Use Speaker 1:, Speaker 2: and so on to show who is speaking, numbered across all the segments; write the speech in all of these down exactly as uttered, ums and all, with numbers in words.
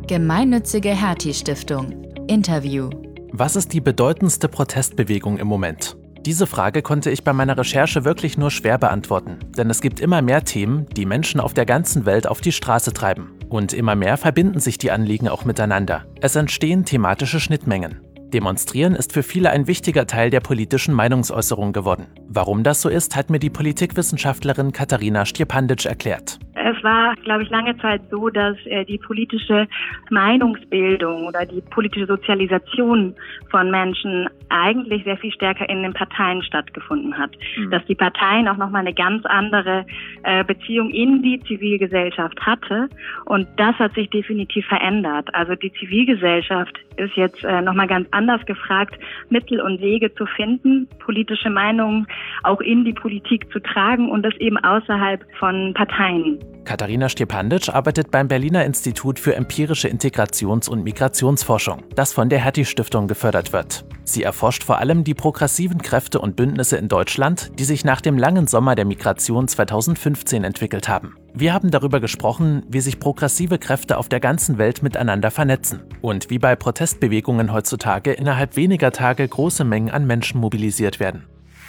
Speaker 1: Gemeinnützige Hertie-Stiftung. Interview.
Speaker 2: Was ist die bedeutendste Protestbewegung im Moment? Diese Frage konnte ich bei meiner Recherche wirklich nur schwer beantworten, denn es gibt immer mehr Themen, die Menschen auf der ganzen Welt auf die Straße treiben. Und immer mehr verbinden sich die Anliegen auch miteinander. Es entstehen thematische Schnittmengen. Demonstrieren ist für viele ein wichtiger Teil der politischen Meinungsäußerung geworden. Warum das so ist, hat mir die Politikwissenschaftlerin Katarina Stjepandic erklärt.
Speaker 3: Es war, glaube ich, lange Zeit so, dass äh, die politische Meinungsbildung oder die politische Sozialisation von Menschen eigentlich sehr viel stärker in den Parteien stattgefunden hat. Mhm. Dass die Parteien auch nochmal eine ganz andere äh, Beziehung in die Zivilgesellschaft hatte. Und das hat sich definitiv verändert. Also die Zivilgesellschaft ist jetzt äh, nochmal ganz anders gefragt, Mittel und Wege zu finden, politische Meinungen auch in die Politik zu tragen und das eben außerhalb von Parteien.
Speaker 2: Katarina Stjepandic arbeitet beim Berliner Institut für empirische Integrations- und Migrationsforschung, das von der Hertie-Stiftung gefördert wird. Sie erforscht vor allem die progressiven Kräfte und Bündnisse in Deutschland, die sich nach dem langen Sommer der Migration zweitausendfünfzehn entwickelt haben. Wir haben darüber gesprochen, wie sich progressive Kräfte auf der ganzen Welt miteinander vernetzen und wie bei Protestbewegungen heutzutage innerhalb weniger Tage große Mengen an Menschen mobilisiert werden.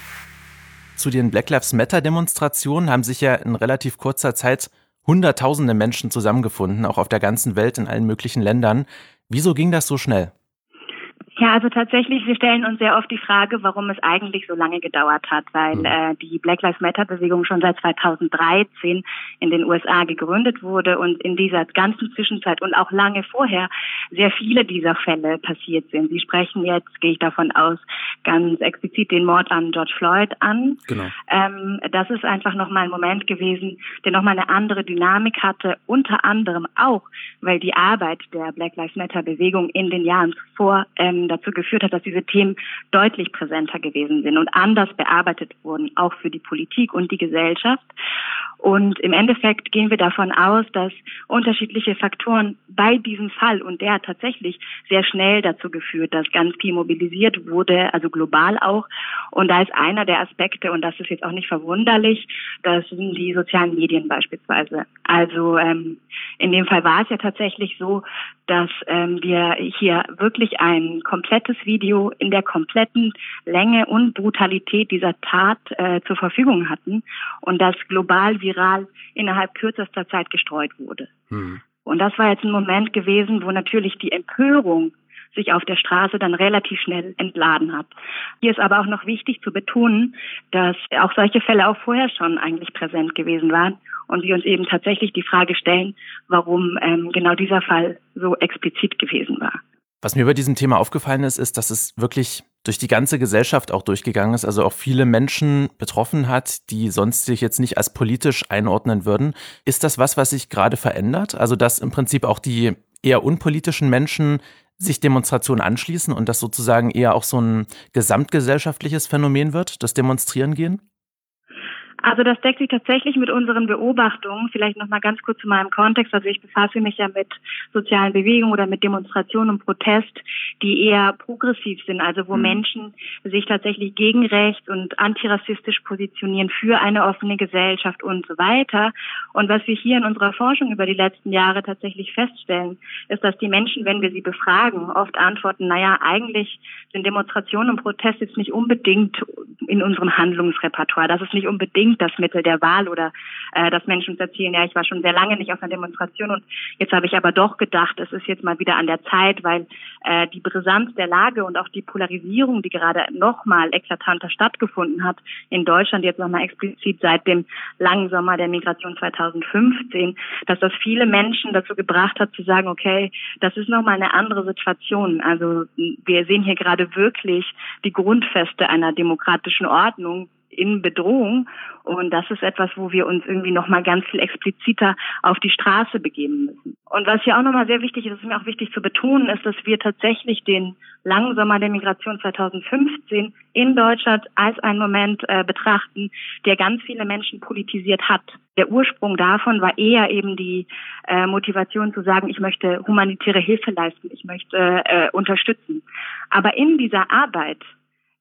Speaker 2: Zu den Black Lives Matter-Demonstrationen haben sich ja in relativ kurzer Zeit Hunderttausende Menschen zusammengefunden, auch auf der ganzen Welt, in allen möglichen Ländern. Wieso ging das so schnell?
Speaker 3: Ja, also tatsächlich, wir stellen uns sehr oft die Frage, warum es eigentlich so lange gedauert hat, weil mhm. äh, die Black Lives Matter-Bewegung schon seit zweitausenddreizehn in den U S A gegründet wurde und in dieser ganzen Zwischenzeit und auch lange vorher sehr viele dieser Fälle passiert sind. Sie sprechen jetzt, gehe ich davon aus, ganz explizit den Mord an George Floyd an.
Speaker 2: Genau.
Speaker 3: Ähm, das ist einfach nochmal ein Moment gewesen, der nochmal eine andere Dynamik hatte, unter anderem auch, weil die Arbeit der Black Lives Matter-Bewegung in den Jahren zuvor ähm, dazu geführt hat, dass diese Themen deutlich präsenter gewesen sind und anders bearbeitet wurden, auch für die Politik und die Gesellschaft. Und im Endeffekt gehen wir davon aus, dass unterschiedliche Faktoren bei diesem Fall, und der hat tatsächlich sehr schnell dazu geführt, dass ganz viel mobilisiert wurde, also global auch. Und da ist einer der Aspekte, und das ist jetzt auch nicht verwunderlich, das sind die sozialen Medien beispielsweise. Also ähm, in dem Fall war es ja tatsächlich so, dass ähm, wir hier wirklich ein komplettes Video in der kompletten Länge und Brutalität dieser Tat äh, zur Verfügung hatten und das global viral innerhalb kürzester Zeit gestreut wurde. Mhm. Und das war jetzt ein Moment gewesen, wo natürlich die Empörung sich auf der Straße dann relativ schnell entladen hat. Hier ist aber auch noch wichtig zu betonen, dass auch solche Fälle auch vorher schon eigentlich präsent gewesen waren und wir uns eben tatsächlich die Frage stellen, warum ähm, genau dieser Fall so explizit gewesen war.
Speaker 2: Was mir bei diesem Thema aufgefallen ist, ist, dass es wirklich durch die ganze Gesellschaft auch durchgegangen ist, also auch viele Menschen betroffen hat, die sonst sich jetzt nicht als politisch einordnen würden. Ist das was, was sich gerade verändert? Also dass im Prinzip auch die eher unpolitischen Menschen sich Demonstrationen anschließen und das sozusagen eher auch so ein gesamtgesellschaftliches Phänomen wird, das Demonstrieren gehen?
Speaker 3: Also das deckt sich tatsächlich mit unseren Beobachtungen. Vielleicht noch mal ganz kurz zu meinem Kontext. Also ich befasse mich ja mit sozialen Bewegungen oder mit Demonstrationen und Protest, die eher progressiv sind, also wo mhm. Menschen sich tatsächlich gegen rechts und antirassistisch positionieren für eine offene Gesellschaft und so weiter. Und was wir hier in unserer Forschung über die letzten Jahre tatsächlich feststellen, ist, dass die Menschen, wenn wir sie befragen, oft antworten, naja, eigentlich sind Demonstrationen und Protest jetzt nicht unbedingt in unserem Handlungsrepertoire. Das ist nicht unbedingt das Mittel der Wahl oder äh, dass Menschen uns erzählen, ja, ich war schon sehr lange nicht auf einer Demonstration und jetzt habe ich aber doch gedacht, es ist jetzt mal wieder an der Zeit, weil äh, die Brisanz der Lage und auch die Polarisierung, die gerade nochmal eklatanter stattgefunden hat in Deutschland, jetzt nochmal explizit seit dem langen Sommer der Migration zweitausendfünfzehn, dass das viele Menschen dazu gebracht hat zu sagen, okay, das ist nochmal eine andere Situation. Also wir sehen hier gerade wirklich die Grundfeste einer demokratischen Ordnung in Bedrohung. Und das ist etwas, wo wir uns irgendwie nochmal ganz viel expliziter auf die Straße begeben müssen. Und was hier auch nochmal sehr wichtig ist, ist mir auch wichtig zu betonen, ist, dass wir tatsächlich den langen Sommer der Migration zweitausendfünfzehn in Deutschland als einen Moment äh, betrachten, der ganz viele Menschen politisiert hat. Der Ursprung davon war eher eben die äh, Motivation zu sagen, ich möchte humanitäre Hilfe leisten, ich möchte äh, unterstützen. Aber in dieser Arbeit,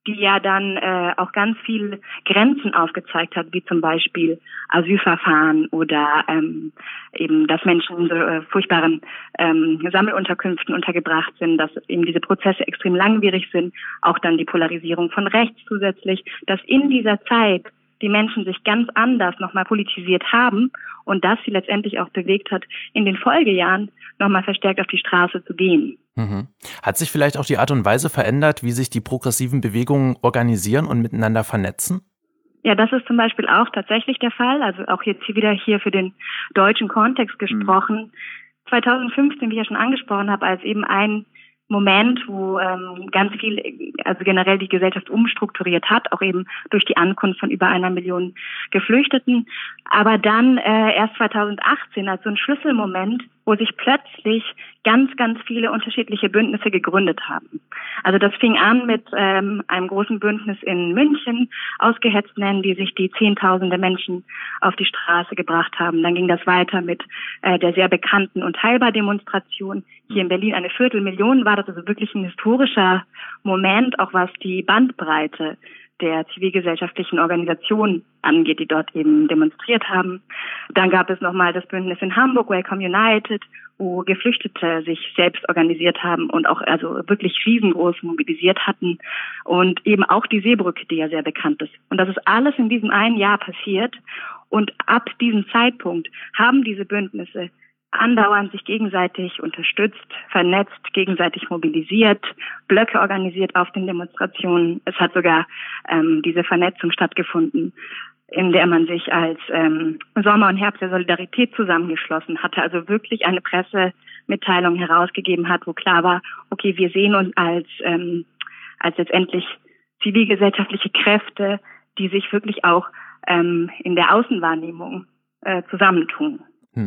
Speaker 3: die ja dann äh, auch ganz viele Grenzen aufgezeigt hat, wie zum Beispiel Asylverfahren oder ähm, eben, dass Menschen in so äh, furchtbaren ähm, Sammelunterkünften untergebracht sind, dass eben diese Prozesse extrem langwierig sind, auch dann die Polarisierung von rechts zusätzlich, dass in dieser Zeit die Menschen sich ganz anders nochmal politisiert haben und das sie letztendlich auch bewegt hat, in den Folgejahren nochmal verstärkt auf die Straße zu gehen.
Speaker 2: Mhm. Hat sich vielleicht auch die Art und Weise verändert, wie sich die progressiven Bewegungen organisieren und miteinander vernetzen?
Speaker 3: Ja, das ist zum Beispiel auch tatsächlich der Fall. Also auch jetzt hier wieder hier für den deutschen Kontext gesprochen. Mhm. zweitausendfünfzehn, wie ich ja schon angesprochen habe, als eben ein Moment, wo ähm, ganz viel, also generell die Gesellschaft umstrukturiert hat, auch eben durch die Ankunft von über einer Million Geflüchteten. Aber dann äh, erst zweitausendachtzehn, als so ein Schlüsselmoment, wo sich plötzlich ganz, ganz viele unterschiedliche Bündnisse gegründet haben. Also das fing an mit ähm, einem großen Bündnis in München, Ausgehetzt nennen, die sich die Zehntausende Menschen auf die Straße gebracht haben. Dann ging das weiter mit äh, der sehr bekannten Unteilbar-Demonstration. Hier in Berlin eine Viertelmillion war das, also wirklich ein historischer Moment, auch was die Bandbreite der zivilgesellschaftlichen Organisationen angeht, die dort eben demonstriert haben. Dann gab es nochmal das Bündnis in Hamburg, Welcome United, wo Geflüchtete sich selbst organisiert haben und auch also wirklich riesengroß mobilisiert hatten. Und eben auch die Seebrücke, die ja sehr bekannt ist. Und das ist alles in diesem einen Jahr passiert. Und ab diesem Zeitpunkt haben diese Bündnisse andauernd sich gegenseitig unterstützt, vernetzt, gegenseitig mobilisiert, Blöcke organisiert auf den Demonstrationen. Es hat sogar ähm, diese Vernetzung stattgefunden, in der man sich als ähm, Sommer und Herbst der Solidarität zusammengeschlossen hatte, also wirklich eine Pressemitteilung herausgegeben hat, wo klar war, okay, wir sehen uns als ähm, als letztendlich zivilgesellschaftliche Kräfte, die sich wirklich auch ähm, in der Außenwahrnehmung äh, zusammentun.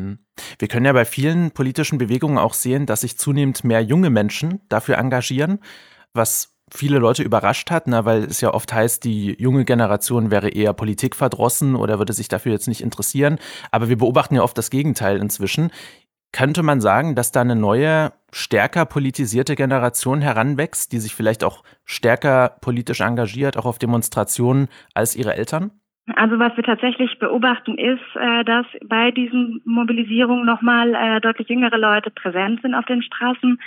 Speaker 2: Wir können ja bei vielen politischen Bewegungen auch sehen, dass sich zunehmend mehr junge Menschen dafür engagieren, was viele Leute überrascht hat, na, weil es ja oft heißt, die junge Generation wäre eher politikverdrossen oder würde sich dafür jetzt nicht interessieren. Aber wir beobachten ja oft das Gegenteil inzwischen. Könnte man sagen, dass da eine neue, stärker politisierte Generation heranwächst, die sich vielleicht auch stärker politisch engagiert, auch auf Demonstrationen als ihre Eltern?
Speaker 3: Also was wir tatsächlich beobachten ist, äh, dass bei diesen Mobilisierungen nochmal äh, deutlich jüngere Leute präsent sind auf den Straßen.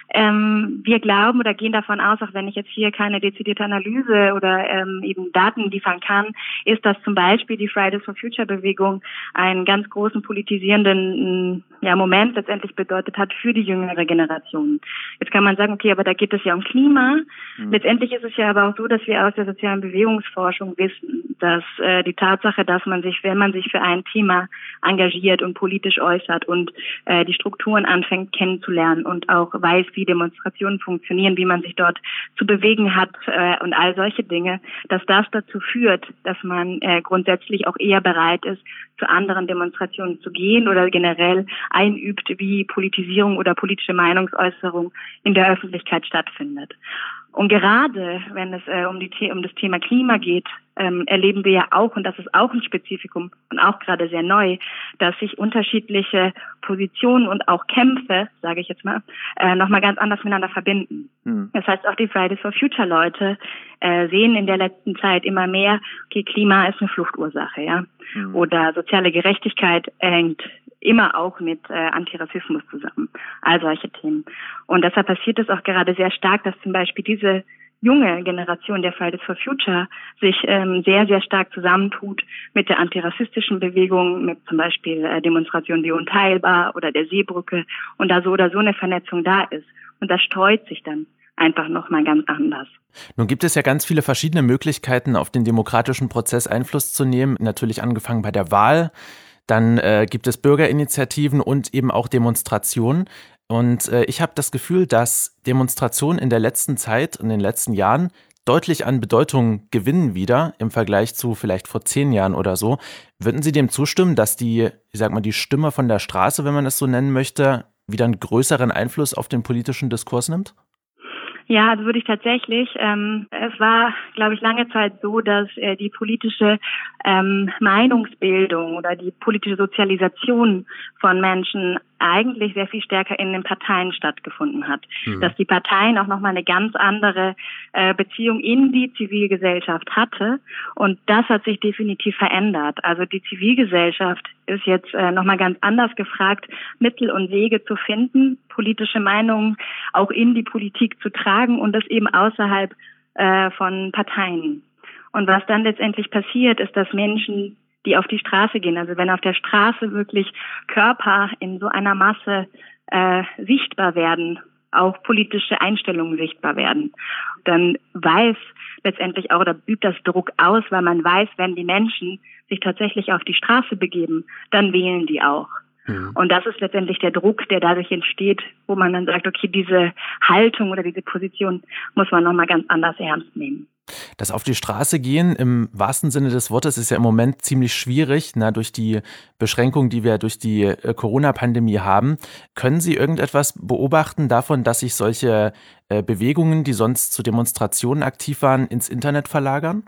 Speaker 3: Ähm, wir glauben oder gehen davon aus, auch wenn ich jetzt hier keine dezidierte Analyse oder ähm, eben Daten liefern kann, ist, dass zum Beispiel die Fridays for Future Bewegung einen ganz großen politisierenden ja, Moment letztendlich bedeutet hat für die jüngere Generation. Jetzt kann man sagen, okay, aber da geht es ja um Klima. Mhm. Letztendlich ist es ja aber auch so, dass wir aus der sozialen Bewegungsforschung wissen, dass äh, die Tatsache, dass man sich, wenn man sich für ein Thema engagiert und politisch äußert und äh, die Strukturen anfängt kennenzulernen und auch weiß, wie Demonstrationen funktionieren, wie man sich dort zu bewegen hat äh, und all solche Dinge, dass das dazu führt, dass man äh, grundsätzlich auch eher bereit ist, zu anderen Demonstrationen zu gehen oder generell einübt, wie Politisierung oder politische Meinungsäußerung in der Öffentlichkeit stattfindet. Und gerade wenn es äh, um, die, um das Thema Klima geht, ähm, erleben wir ja auch, und das ist auch ein Spezifikum und auch gerade sehr neu, dass sich unterschiedliche Positionen und auch Kämpfe, sage ich jetzt mal, äh, nochmal ganz anders miteinander verbinden. Mhm. Das heißt, auch die Fridays for Future Leute äh, sehen in der letzten Zeit immer mehr, okay, Klima ist eine Fluchtursache, ja, mhm. oder soziale Gerechtigkeit hängt immer auch mit äh, Antirassismus zusammen, all solche Themen. Und deshalb passiert es auch gerade sehr stark, dass zum Beispiel diese junge Generation der Fridays for Future sich ähm, sehr, sehr stark zusammentut mit der antirassistischen Bewegung, mit zum Beispiel äh, Demonstrationen wie Unteilbar oder der Seebrücke und da so oder so eine Vernetzung da ist. Und das streut sich dann einfach nochmal ganz anders.
Speaker 2: Nun gibt es ja ganz viele verschiedene Möglichkeiten, auf den demokratischen Prozess Einfluss zu nehmen, natürlich angefangen bei der Wahl. Dann äh, gibt es Bürgerinitiativen und eben auch Demonstrationen. Und äh, ich habe das Gefühl, dass Demonstrationen in der letzten Zeit, in den letzten Jahren, deutlich an Bedeutung gewinnen wieder im Vergleich zu vielleicht vor zehn Jahren oder so. Würden Sie dem zustimmen, dass die, ich sag mal, die Stimme von der Straße, wenn man es so nennen möchte, wieder einen größeren Einfluss auf den politischen Diskurs nimmt?
Speaker 3: Ja, also würde ich tatsächlich. Ähm, es war, glaube ich, lange Zeit so, dass äh, die politische ähm, Meinungsbildung oder die politische Sozialisation von Menschen eigentlich sehr viel stärker in den Parteien stattgefunden hat.
Speaker 2: Mhm.
Speaker 3: Dass die Parteien auch nochmal eine ganz andere äh, Beziehung in die Zivilgesellschaft hatte. Und das hat sich definitiv verändert. Also die Zivilgesellschaft ist jetzt äh, nochmal ganz anders gefragt, Mittel und Wege zu finden, politische Meinungen auch in die Politik zu tragen und das eben außerhalb äh, von Parteien. Und was dann letztendlich passiert, ist, dass Menschen, die auf die Straße gehen, also wenn auf der Straße wirklich Körper in so einer Masse äh, sichtbar werden, auch politische Einstellungen sichtbar werden, dann weiß letztendlich auch, oder übt das Druck aus, weil man weiß, wenn die Menschen sich tatsächlich auf die Straße begeben, dann wählen die auch. Mhm. Und das ist letztendlich der Druck, der dadurch entsteht, wo man dann sagt, okay, diese Haltung oder diese Position muss man nochmal ganz anders ernst nehmen.
Speaker 2: Das auf die Straße gehen im wahrsten Sinne des Wortes ist ja im Moment ziemlich schwierig, na, durch die Beschränkungen, die wir durch die äh, Corona-Pandemie haben. Können Sie irgendetwas beobachten davon, dass sich solche äh, Bewegungen, die sonst zu Demonstrationen aktiv waren, ins Internet verlagern?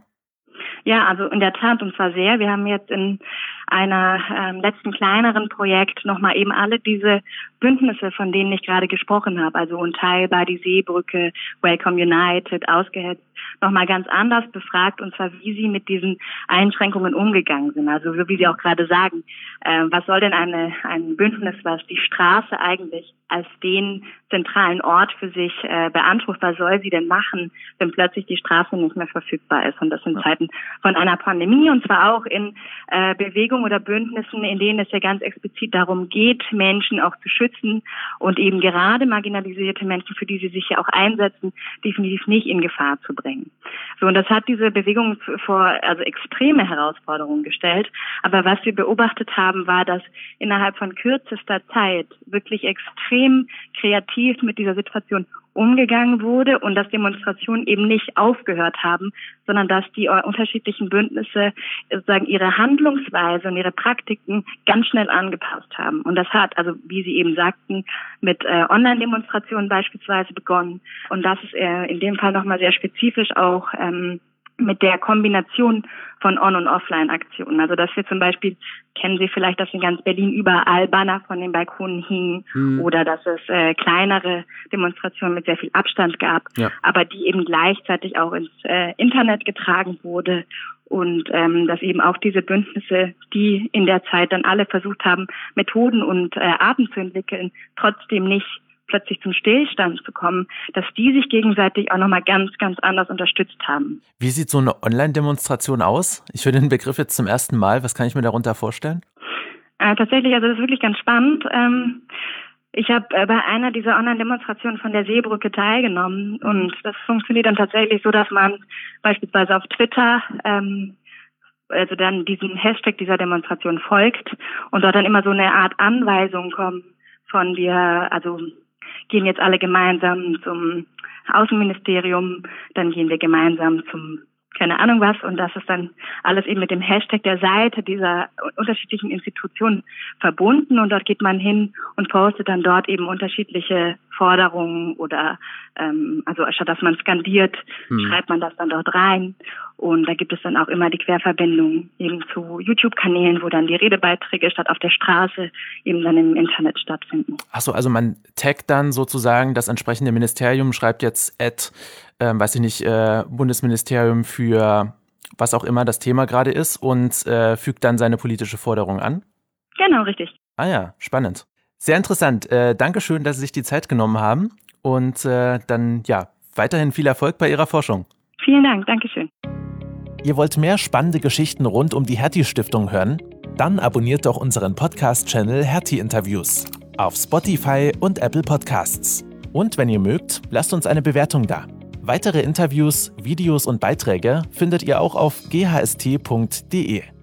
Speaker 3: Ja, also in der Tat, und zwar sehr. Wir haben jetzt in einer ähm, letzten kleineren Projekt nochmal eben alle diese Bündnisse, von denen ich gerade gesprochen habe, also Unteilbar, die Seebrücke, Welcome United, Ausgehetzt, nochmal ganz anders befragt, und zwar wie sie mit diesen Einschränkungen umgegangen sind. Also so wie Sie auch gerade sagen, äh, was soll denn eine ein Bündnis, was die Straße eigentlich als den zentralen Ort für sich äh, beansprucht, was soll sie denn machen, wenn plötzlich die Straße nicht mehr verfügbar ist? Und das in Zeiten von einer Pandemie, und zwar auch in äh, Bewegungen oder Bündnissen, in denen es ja ganz explizit darum geht, Menschen auch zu schützen und eben gerade marginalisierte Menschen, für die sie sich ja auch einsetzen, definitiv nicht in Gefahr zu bringen. So, und das hat diese Bewegung vor also extreme Herausforderungen gestellt. Aber was wir beobachtet haben, war, dass innerhalb von kürzester Zeit wirklich extrem kreativ mit dieser Situation umgegangen wurde und dass Demonstrationen eben nicht aufgehört haben, sondern dass die unterschiedlichen Bündnisse sozusagen ihre Handlungsweise und ihre Praktiken ganz schnell angepasst haben. Und das hat, also wie Sie eben sagten, mit äh, Online-Demonstrationen beispielsweise begonnen. Und das ist äh, in dem Fall nochmal sehr spezifisch auch ähm, mit der Kombination von On- und Offline-Aktionen. Also dass wir zum Beispiel, kennen Sie vielleicht, dass in ganz Berlin überall Banner von den Balkonen hingen mhm. oder dass es äh, kleinere Demonstrationen mit sehr viel Abstand gab, ja. aber die eben gleichzeitig auch ins äh, Internet getragen wurde und ähm, dass eben auch diese Bündnisse, die in der Zeit dann alle versucht haben, Methoden und äh, Arten zu entwickeln, trotzdem nicht plötzlich zum Stillstand zu kommen, dass die sich gegenseitig auch nochmal ganz, ganz anders unterstützt haben.
Speaker 2: Wie sieht so eine Online-Demonstration aus? Ich höre den Begriff jetzt zum ersten Mal. Was kann ich mir darunter vorstellen?
Speaker 3: Äh, tatsächlich, also das ist wirklich ganz spannend. Ähm, ich habe äh, bei einer dieser Online-Demonstrationen von der Seebrücke teilgenommen und das funktioniert dann tatsächlich so, dass man beispielsweise auf Twitter ähm, also dann diesem Hashtag dieser Demonstration folgt und dort dann immer so eine Art Anweisung kommt von wir, also gehen jetzt alle gemeinsam zum Außenministerium, dann gehen wir gemeinsam zum keine Ahnung was und das ist dann alles eben mit dem Hashtag der Seite dieser unterschiedlichen Institutionen verbunden und dort geht man hin und postet dann dort eben unterschiedliche Forderungen oder ähm, also statt dass man skandiert, hm. schreibt man das dann dort rein und da gibt es dann auch immer die Querverbindung eben zu YouTube-Kanälen, wo dann die Redebeiträge statt auf der Straße eben dann im Internet stattfinden.
Speaker 2: Ach so, also man taggt dann sozusagen das entsprechende Ministerium, schreibt jetzt at, ähm, weiß ich nicht, äh, Bundesministerium für was auch immer das Thema gerade ist und äh, fügt dann seine politische Forderung an?
Speaker 3: Genau, richtig.
Speaker 2: Ah ja, spannend. Sehr interessant. Äh, Dankeschön, dass Sie sich die Zeit genommen haben und äh, dann ja weiterhin viel Erfolg bei Ihrer Forschung.
Speaker 3: Vielen Dank, Dankeschön.
Speaker 2: Ihr wollt mehr spannende Geschichten rund um die Hertie-Stiftung hören? Dann abonniert doch unseren Podcast-Channel Hertie-Interviews auf Spotify und Apple Podcasts. Und wenn ihr mögt, lasst uns eine Bewertung da. Weitere Interviews, Videos und Beiträge findet ihr auch auf g h s t punkt d e.